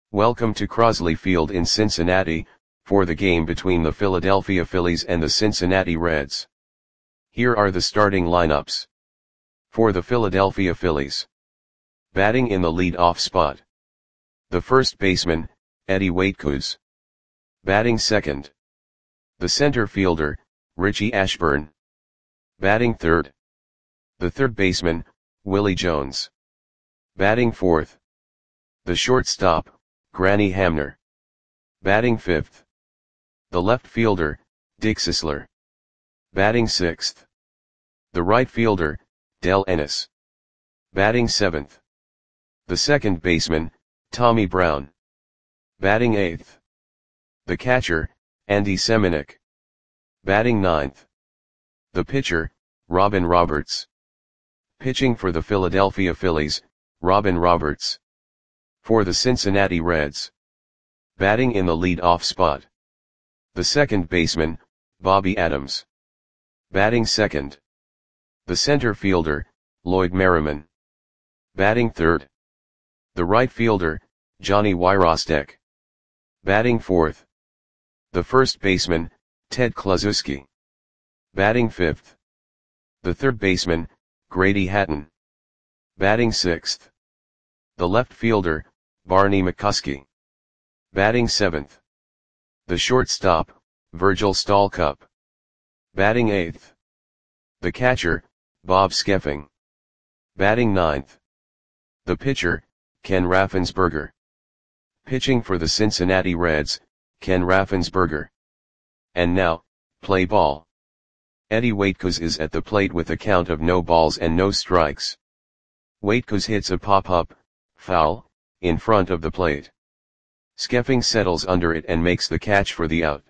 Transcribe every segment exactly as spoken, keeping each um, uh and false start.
Welcome to Crosley Field in Cincinnati, for the game between the Philadelphia Phillies and the Cincinnati Reds. Here are the starting lineups. For the Philadelphia Phillies. Batting in the lead-off spot. The first baseman, Eddie Waitkus. Batting second. The center fielder, Richie Ashburn. Batting third. The third baseman, Willie Jones. Batting fourth. The shortstop, Granny Hamner. Batting fifth. The left fielder, Dick Sisler. Batting sixth. The right fielder, Del Ennis. Batting seventh. The second baseman, Tommy Brown. Batting eighth. The catcher, Andy Semenuk. Batting ninth. The pitcher, Robin Roberts. Pitching for the Philadelphia Phillies, Robin Roberts. For the Cincinnati Reds. Batting in the lead-off spot. The second baseman, Bobby Adams. Batting second. The center fielder, Lloyd Merriman. Batting third. The right fielder, Johnny Wyrostek. Batting fourth. The first baseman, Ted Kluszewski. Batting fifth. The third baseman, Grady Hatton. Batting sixth. The left fielder, Barney McCuskey. Batting seventh. The shortstop, Virgil Stalcup. Batting eighth. The catcher, Bob Skeffing. Batting ninth. The pitcher, Ken Raffensperger. Pitching for the Cincinnati Reds, Ken Raffensperger. And now, play ball. Eddie Waitkus is at the plate with a count of no balls and no strikes. Waitkus hits a pop-up, foul, in front of the plate. Skeffing settles under it and makes the catch for the out.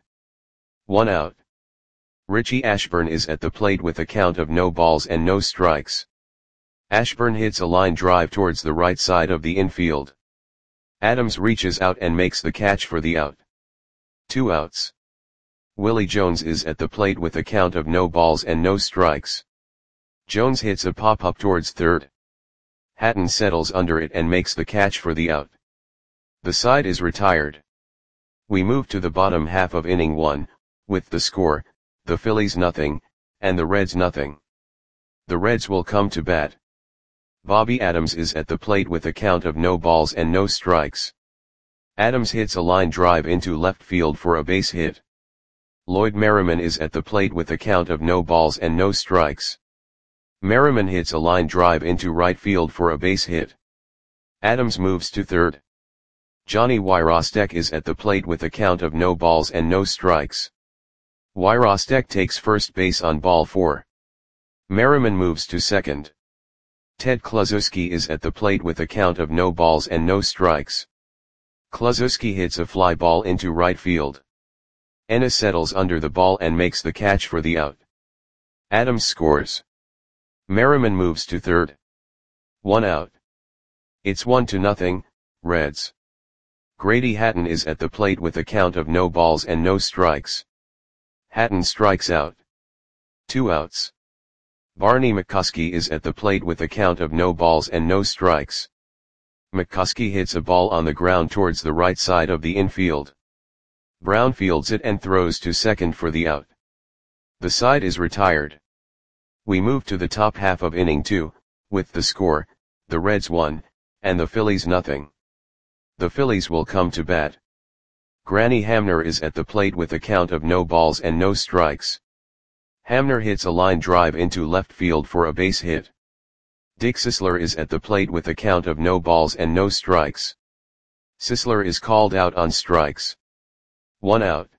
One out. Richie Ashburn is at the plate with a count of no balls and no strikes. Ashburn hits a line drive towards the right side of the infield. Adams reaches out and makes the catch for the out. Two outs. Willie Jones is at the plate with a count of no balls and no strikes. Jones hits a pop-up towards third. Hatton settles under it and makes the catch for the out. The side is retired. We move to the bottom half of inning one, with the score, the Phillies nothing, and the Reds nothing. The Reds will come to bat. Bobby Adams is at the plate with a count of no balls and no strikes. Adams hits a line drive into left field for a base hit. Lloyd Merriman is at the plate with a count of no balls and no strikes. Merriman hits a line drive into right field for a base hit. Adams moves to third. Johnny Wyrostek is at the plate with a count of no balls and no strikes. Wyrostek takes first base on ball four. Merriman moves to second. Ted Kluszewski is at the plate with a count of no balls and no strikes. Kluszewski hits a fly ball into right field. Ennis settles under the ball and makes the catch for the out. Adams scores. Merriman moves to third. One out. It's one to nothing, Reds. Grady Hatton is at the plate with a count of no balls and no strikes. Hatton strikes out. Two outs. Barney McCuskey is at the plate with a count of no balls and no strikes. McCuskey hits a ball on the ground towards the right side of the infield. Brown fields it and throws to second for the out. The side is retired. We move to the top half of inning two, with the score, the Reds one, and the Phillies nothing. The Phillies will come to bat. Granny Hamner is at the plate with a count of no balls and no strikes. Hamner hits a line drive into left field for a base hit. Dick Sisler is at the plate with a count of no balls and no strikes. Sisler is called out on strikes. One out.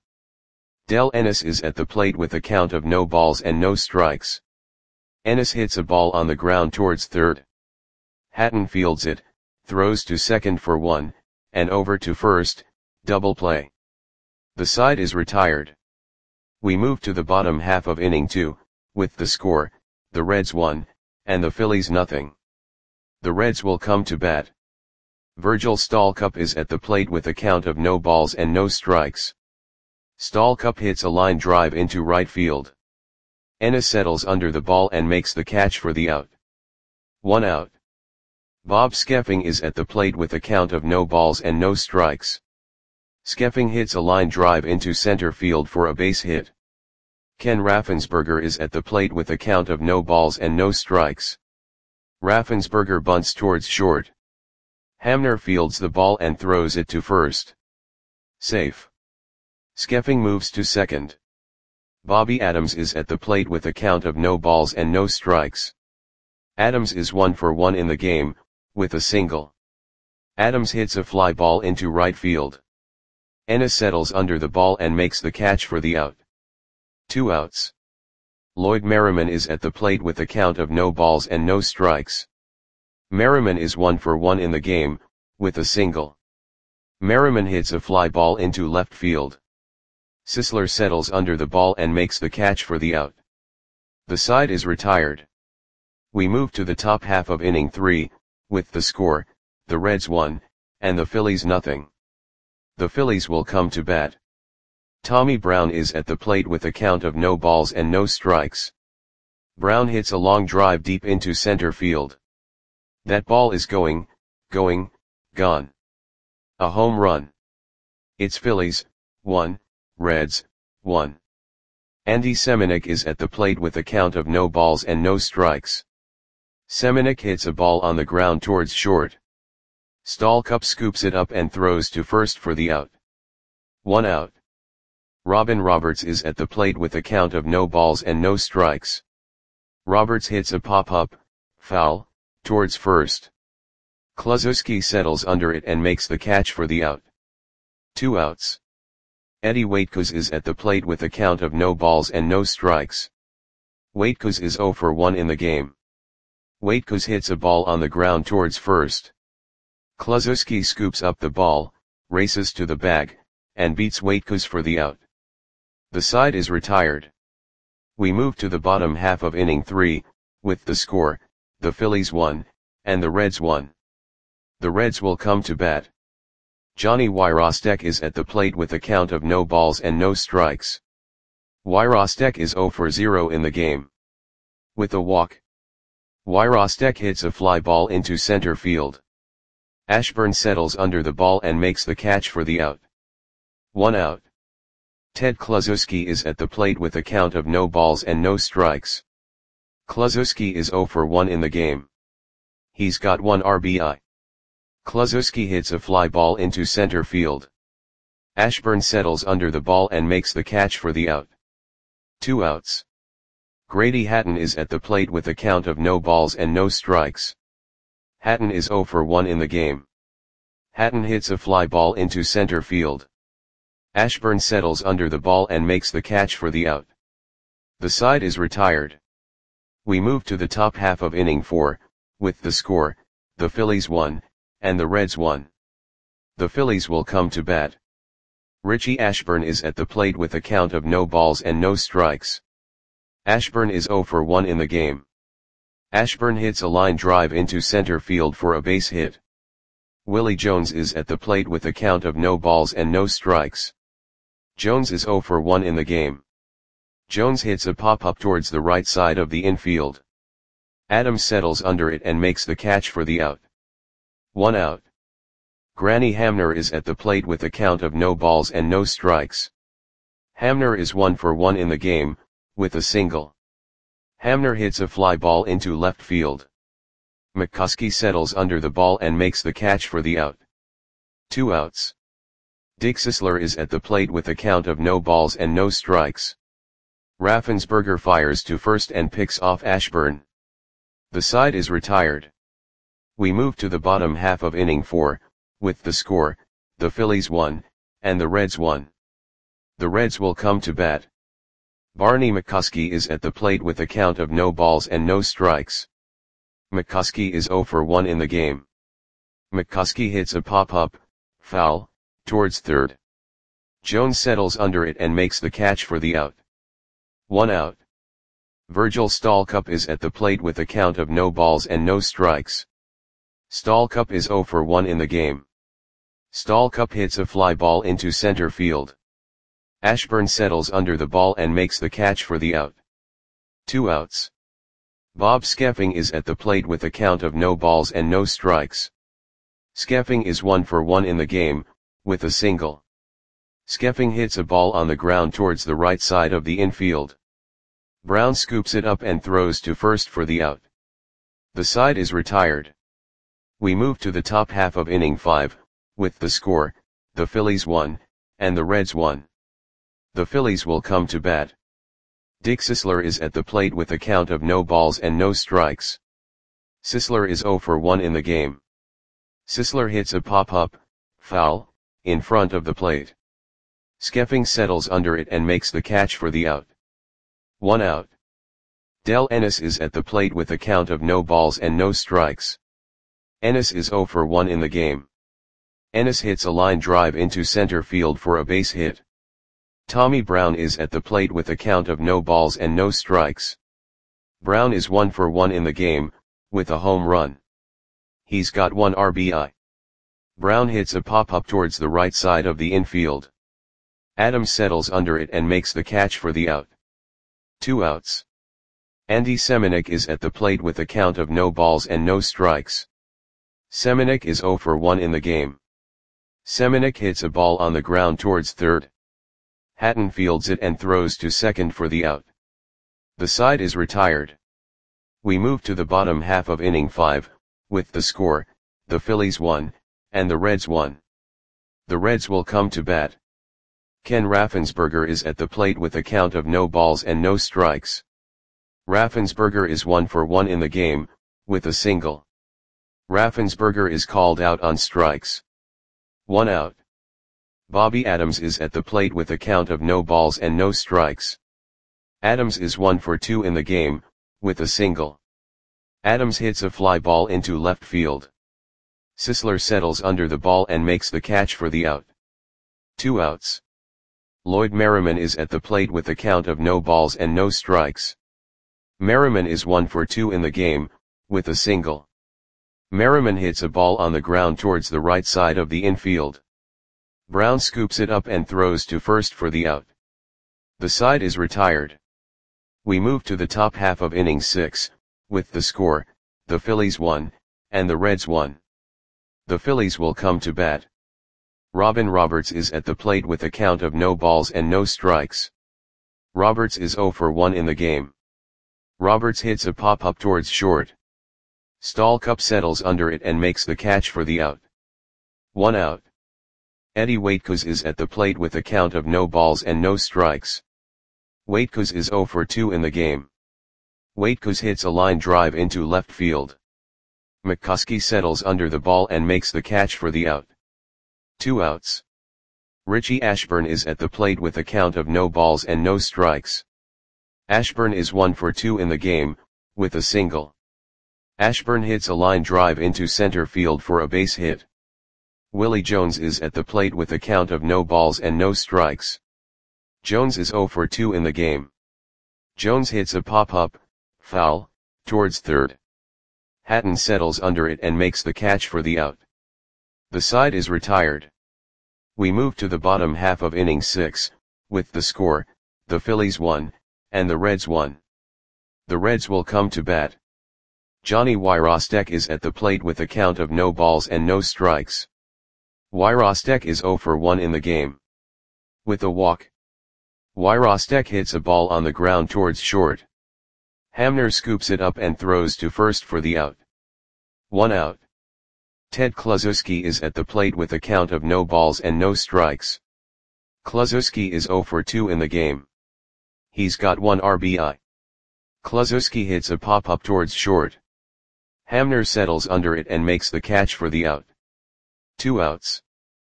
Del Ennis is at the plate with a count of no balls and no strikes. Ennis hits a ball on the ground towards third. Hatton fields it, throws to second for one, and over to first, double play. The side is retired. We move to the bottom half of inning two, with the score, the Reds one, and the Phillies nothing. The Reds will come to bat. Virgil Stalcup is at the plate with a count of no balls and no strikes. Stalcup hits a line drive into right field. Ennis settles under the ball and makes the catch for the out. One out. Bob Skeffing is at the plate with a count of no balls and no strikes. Skeffing hits a line drive into center field for a base hit. Ken Raffensperger is at the plate with a count of no balls and no strikes. Raffensperger bunts towards short. Hamner fields the ball and throws it to first. Safe. Skeffing moves to second. Bobby Adams is at the plate with a count of no balls and no strikes. Adams is one for one in the game, with a single. Adams hits a fly ball into right field. Ennis settles under the ball and makes the catch for the out. Two outs. Lloyd Merriman is at the plate with a count of no balls and no strikes. Merriman is one for one in the game, with a single. Merriman hits a fly ball into left field. Sisler settles under the ball and makes the catch for the out. The side is retired. We move to the top half of inning three, with the score, the Reds one, and the Phillies nothing. The Phillies will come to bat. Tommy Brown is at the plate with a count of no balls and no strikes. Brown hits a long drive deep into center field. That ball is going, going, gone. A home run. It's Phillies, one, Reds, one. Andy Semenuk is at the plate with a count of no balls and no strikes. Semenuk hits a ball on the ground towards short. Stallcup scoops it up and throws to first for the out. One out. Robin Roberts is at the plate with a count of no balls and no strikes. Roberts hits a pop-up, foul, towards first. Kluszewski settles under it and makes the catch for the out. Two outs. Eddie Waitkos is at the plate with a count of no balls and no strikes. Waitkos is zero for one in the game. Waitkos hits a ball on the ground towards first. Kluszewski scoops up the ball, races to the bag, and beats Waitkos for the out. The side is retired. We move to the bottom half of inning three, with the score, the Phillies one, and the Reds one. The Reds will come to bat. Johnny Wyrostek is at the plate with a count of no balls and no strikes. Wyrostek is zero for zero in the game. With a walk. Wyrostek hits a fly ball into center field. Ashburn settles under the ball and makes the catch for the out. One out. Ted Kluszewski is at the plate with a count of no balls and no strikes. Kluszewski is zero for one in the game. He's got one R B I. Kluszewski hits a fly ball into center field. Ashburn settles under the ball and makes the catch for the out. Two outs. Grady Hatton is at the plate with a count of no balls and no strikes. Hatton is zero for one in the game. Hatton hits a fly ball into center field. Ashburn settles under the ball and makes the catch for the out. The side is retired. We move to the top half of inning four, with the score, the Phillies one, and the Reds one. The Phillies will come to bat. Richie Ashburn is at the plate with a count of no balls and no strikes. Ashburn is zero for one in the game. Ashburn hits a line drive into center field for a base hit. Willie Jones is at the plate with a count of no balls and no strikes. Jones is zero for one in the game. Jones hits a pop-up towards the right side of the infield. Adams settles under it and makes the catch for the out. One out. Granny Hamner is at the plate with a count of no balls and no strikes. Hamner is one for one in the game, with a single. Hamner hits a fly ball into left field. McCuskey settles under the ball and makes the catch for the out. Two outs. Dick Sisler is at the plate with a count of no balls and no strikes. Raffensperger fires to first and picks off Ashburn. The side is retired. We move to the bottom half of inning four, with the score, the Phillies one, and the Reds one. The Reds will come to bat. Barney McCuskey is at the plate with a count of no balls and no strikes. McCuskey is zero for one in the game. McCuskey hits a pop-up, foul, towards third. Jones settles under it and makes the catch for the out. One out. Virgil Stallcup is at the plate with a count of no balls and no strikes. Stallcup is zero for one in the game. Stallcup hits a fly ball into center field. Ashburn settles under the ball and makes the catch for the out. Two outs. Bob Skeffing is at the plate with a count of no balls and no strikes. Skeffing is one for one in the game, with a single. Skeffing hits a ball on the ground towards the right side of the infield. Brown scoops it up and throws to first for the out. The side is retired. We move to the top half of inning five, with the score, the Phillies won, and the Reds won. The Phillies will come to bat. Dick Sisler is at the plate with a count of no balls and no strikes. Sisler is oh for one in the game. Sisler hits a pop-up, foul, in front of the plate. Skeffing settles under it and makes the catch for the out. One out. Del Ennis is at the plate with a count of no balls and no strikes. Ennis is oh for one in the game. Ennis hits a line drive into center field for a base hit. Tommy Brown is at the plate with a count of no balls and no strikes. Brown is one for one in the game, with a home run. He's got one R B I. Brown hits a pop-up towards the right side of the infield. Adams settles under it and makes the catch for the out. Two outs. Andy Semenuk is at the plate with a count of no balls and no strikes. Semenuk is oh for one in the game. Semenuk hits a ball on the ground towards third. Hatton fields it and throws to second for the out. The side is retired. We move to the bottom half of inning five, with the score, the Phillies won, and the Reds won. The Reds will come to bat. Ken Raffensperger is at the plate with a count of no balls and no strikes. Raffensperger is one for one in the game, with a single. Raffensperger is called out on strikes. One out. Bobby Adams is at the plate with a count of no balls and no strikes. Adams is one for two in the game, with a single. Adams hits a fly ball into left field. Sisler settles under the ball and makes the catch for the out. Two outs. Lloyd Merriman is at the plate with a count of no balls and no strikes. Merriman is one for two in the game, with a single. Merriman hits a ball on the ground towards the right side of the infield. Brown scoops it up and throws to first for the out. The side is retired. We move to the top half of inning six, with the score, the Phillies won, and the Reds won. The Phillies will come to bat. Robin Roberts is at the plate with a count of no balls and no strikes. Roberts is oh for one in the game. Roberts hits a pop-up towards short. Stallcup settles under it and makes the catch for the out. One out. Eddie Waitkus is at the plate with a count of no balls and no strikes. Waitkus is oh for two in the game. Waitkus hits a line drive into left field. McCuskey settles under the ball and makes the catch for the out. Two outs. Richie Ashburn is at the plate with a count of no balls and no strikes. Ashburn is one for two in the game, with a single. Ashburn hits a line drive into center field for a base hit. Willie Jones is at the plate with a count of no balls and no strikes. Jones is oh for two in the game. Jones hits a pop-up, foul, towards third. Hatton settles under it and makes the catch for the out. The side is retired. We move to the bottom half of inning six, with the score, the Phillies won, and the Reds won. The Reds will come to bat. Johnny Wyrostek is at the plate with a count of no balls and no strikes. Wyrostek is oh for one in the game. With a walk. Wyrostek hits a ball on the ground towards short. Hamner scoops it up and throws to first for the out. One out. Ted Kluszewski is at the plate with a count of no balls and no strikes. Kluszewski is oh for two in the game. He's got one R B I. Kluszewski hits a pop-up towards short. Hamner settles under it and makes the catch for the out. Two outs.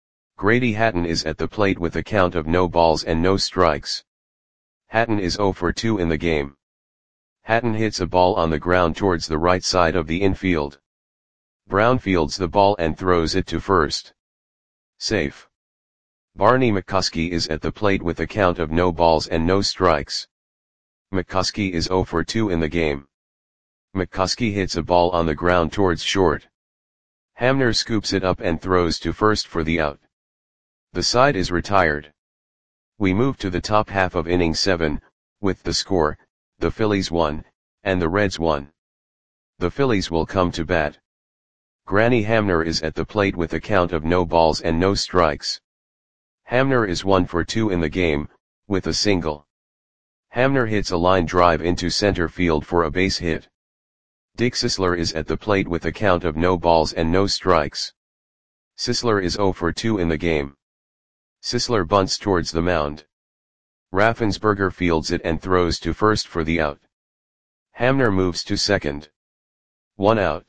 Grady Hatton is at the plate with a count of no balls and no strikes. Hatton is oh for two in the game. Hatton hits a ball on the ground towards the right side of the infield. Brown fields the ball and throws it to first. Safe. Barney McCuskey is at the plate with a count of no balls and no strikes. McCuskey is oh for two in the game. McCuskey hits a ball on the ground towards short. Hamner scoops it up and throws to first for the out. The side is retired. We move to the top half of inning seven, with the score, the Phillies won, and the Reds won. The Phillies will come to bat. Granny Hamner is at the plate with a count of no balls and no strikes. Hamner is one for two in the game, with a single. Hamner hits a line drive into center field for a base hit. Dick Sisler is at the plate with a count of no balls and no strikes. Sisler is zero for two in the game. Sisler bunts towards the mound. Raffensperger fields it and throws to first for the out. Hamner moves to second. One out.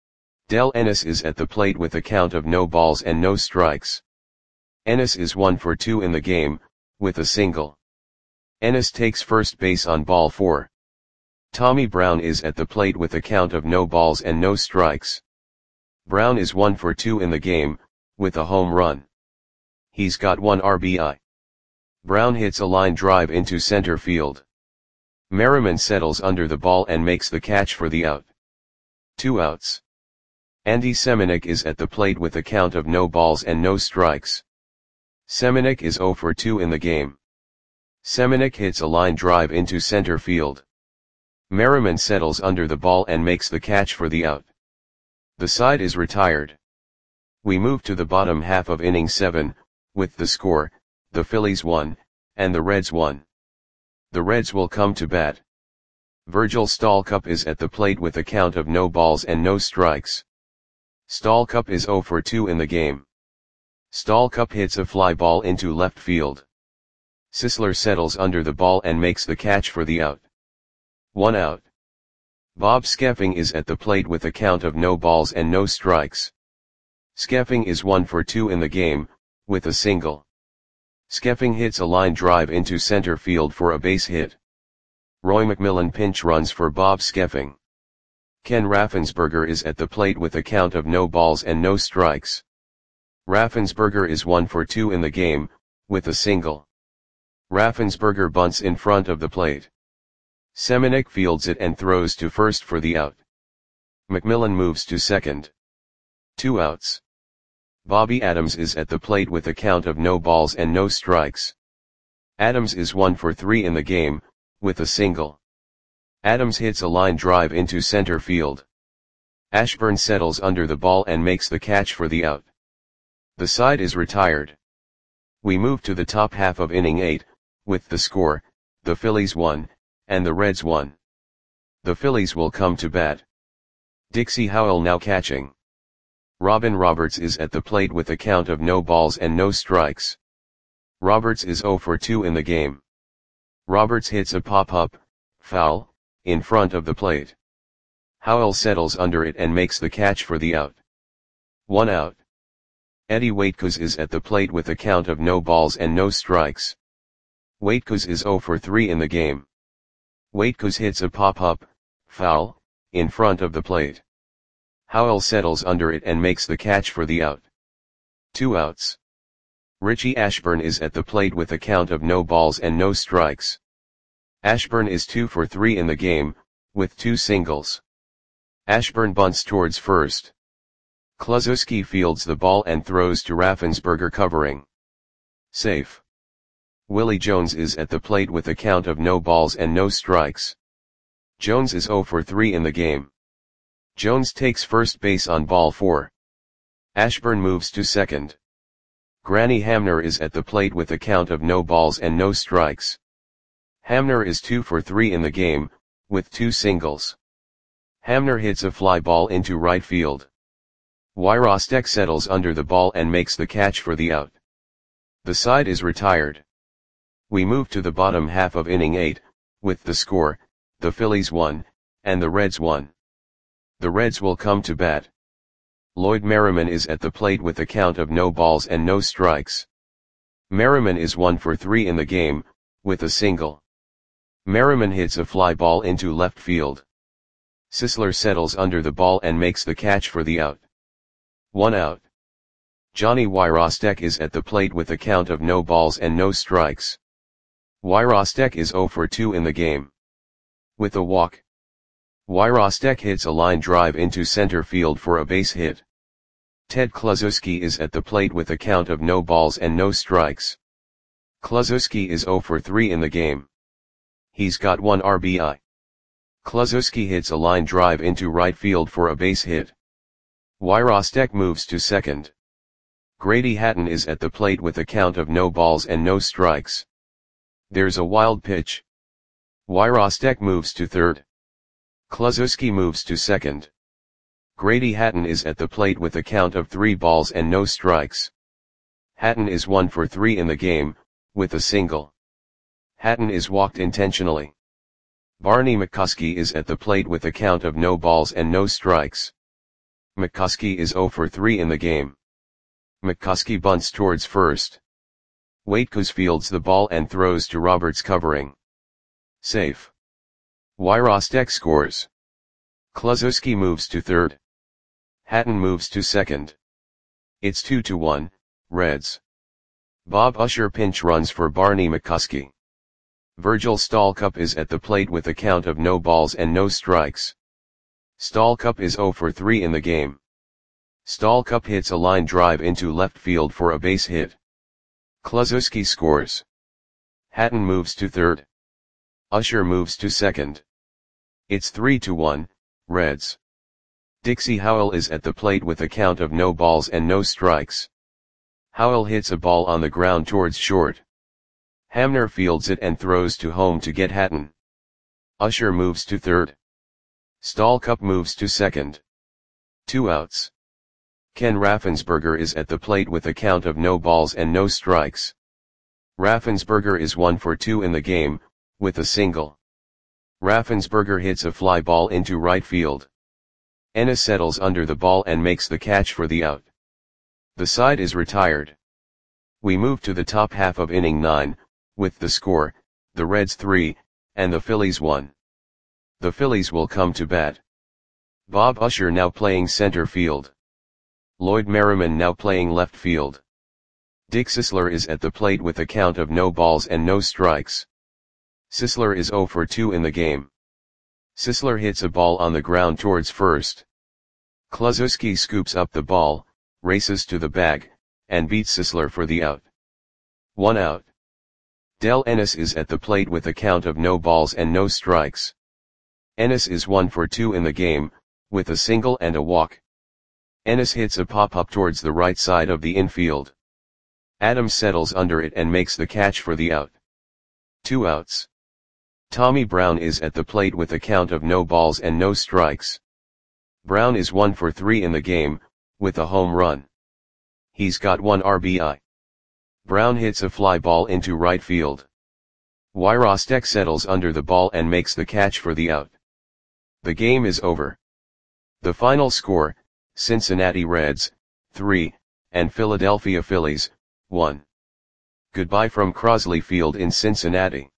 Del Ennis is at the plate with a count of no balls and no strikes. Ennis is one for two in the game, with a single. Ennis takes first base on ball four. Tommy Brown is at the plate with a count of no balls and no strikes. Brown is one for two in the game, with a home run. He's got one R B I. Brown hits a line drive into center field. Merriman settles under the ball and makes the catch for the out. Two outs. Andy Semenuk is at the plate with a count of no balls and no strikes. Semenuk is zero for two in the game. Semenuk hits a line drive into center field. Merriman settles under the ball and makes the catch for the out. The side is retired. We move to the bottom half of inning seven, with the score, the Phillies won, and the Reds won. The Reds will come to bat. Virgil Stalcup is at the plate with a count of no balls and no strikes. Stalcup is zero for two in the game. Stalcup hits a fly ball into left field. Sisler settles under the ball and makes the catch for the out. One out. Bob Skeffing is at the plate with a count of no balls and no strikes. Skeffing is one for two in the game, with a single. Skeffing hits a line drive into center field for a base hit. Roy McMillan pinch runs for Bob Skeffing. Ken Raffensperger is at the plate with a count of no balls and no strikes. Raffensperger is one for two in the game, with a single. Raffensperger bunts in front of the plate. Semenuk fields it and throws to first for the out. McMillan moves to second. Two outs. Bobby Adams is at the plate with a count of no balls and no strikes. Adams is one for three in the game, with a single. Adams hits a line drive into center field. Ashburn settles under the ball and makes the catch for the out. The side is retired. We move to the top half of inning eight, with the score, the Phillies won, and the Reds won. The Phillies will come to bat. Dixie Howell now catching. Robin Roberts is at the plate with a count of no balls and no strikes. Roberts is zero for two in the game. Roberts hits a pop-up, foul, in front of the plate. Howell settles under it and makes the catch for the out. One out. Eddie Waitkos is at the plate with a count of no balls and no strikes. Waitkos is zero for three in the game. Waitkos hits a pop-up, foul, in front of the plate. Howell settles under it and makes the catch for the out. Two outs. Richie Ashburn is at the plate with a count of no balls and no strikes. Ashburn is two for three in the game, with two singles. Ashburn bunts towards first. Kluszewski fields the ball and throws to Raffensperger covering. Safe. Willie Jones is at the plate with a count of no balls and no strikes. Jones is zero for three in the game. Jones takes first base on ball four. Ashburn moves to second. Granny Hamner is at the plate with a count of no balls and no strikes. Hamner is two for three in the game, with two singles. Hamner hits a fly ball into right field. Wyrostek settles under the ball and makes the catch for the out. The side is retired. We move to the bottom half of inning eight, with the score, the Phillies won, and the Reds won. The Reds will come to bat. Lloyd Merriman is at the plate with a count of no balls and no strikes. Merriman is one for three in the game, with a single. Merriman hits a fly ball into left field. Sisler settles under the ball and makes the catch for the out. One out. Johnny Wyrostek is at the plate with a count of no balls and no strikes. Wyrostek is zero for two in the game. With a walk. Wyrostek hits a line drive into center field for a base hit. Ted Kluszewski is at the plate with a count of no balls and no strikes. Kluszewski is zero for three in the game. He's got one R B I. Kluszewski hits a line drive into right field for a base hit. Wyrostek moves to second. Grady Hatton is at the plate with a count of no balls and no strikes. There's a wild pitch. Wyrostek moves to third. Kluszewski moves to second. Grady Hatton is at the plate with a count of three balls and no strikes. Hatton is one for three in the game, with a single. Hatton is walked intentionally. Barney McCuskey is at the plate with a count of no balls and no strikes. McCuskey is zero for three in the game. McCuskey bunts towards first. Waitkus fields the ball and throws to Roberts covering. Safe. Wyrostek scores. Kluszewski moves to third. Hatton moves to second. It's two to one, Reds. Bob Usher pinch runs for Barney McCuskey. Virgil Stalcup is at the plate with a count of no balls and no strikes. Stalcup is zero for three in the game. Stalcup hits a line drive into left field for a base hit. Kluszewski scores. Hatton moves to third. Usher moves to second. It's three to one, Reds. Dixie Howell is at the plate with a count of no balls and no strikes. Howell hits a ball on the ground towards short. Hamner fields it and throws to home to get Hatton. Usher moves to third. Stalcup moves to second. Two outs. Ken Raffensperger is at the plate with a count of no balls and no strikes. Raffensperger is one for two in the game, with a single. Raffensperger hits a fly ball into right field. Ennis settles under the ball and makes the catch for the out. The side is retired. We move to the top half of inning nine, with the score, the Reds three, and the Phillies one. The Phillies will come to bat. Bob Usher now playing center field. Lloyd Merriman now playing left field. Dick Sisler is at the plate with a count of no balls and no strikes. Sisler is zero for two in the game. Sisler hits a ball on the ground towards first. Kluszewski scoops up the ball, races to the bag, and beats Sisler for the out. One out. Del Ennis is at the plate with a count of no balls and no strikes. Ennis is one for two in the game, with a single and a walk. Ennis hits a pop-up towards the right side of the infield. Adams settles under it and makes the catch for the out. Two outs. Tommy Brown is at the plate with a count of no balls and no strikes. Brown is one for three in the game, with a home run. He's got one R B I. Brown hits a fly ball into right field. Wyrostek settles under the ball and makes the catch for the out. The game is over. The final score, Cincinnati Reds, three, and Philadelphia Phillies, one. Goodbye from Crosley Field in Cincinnati.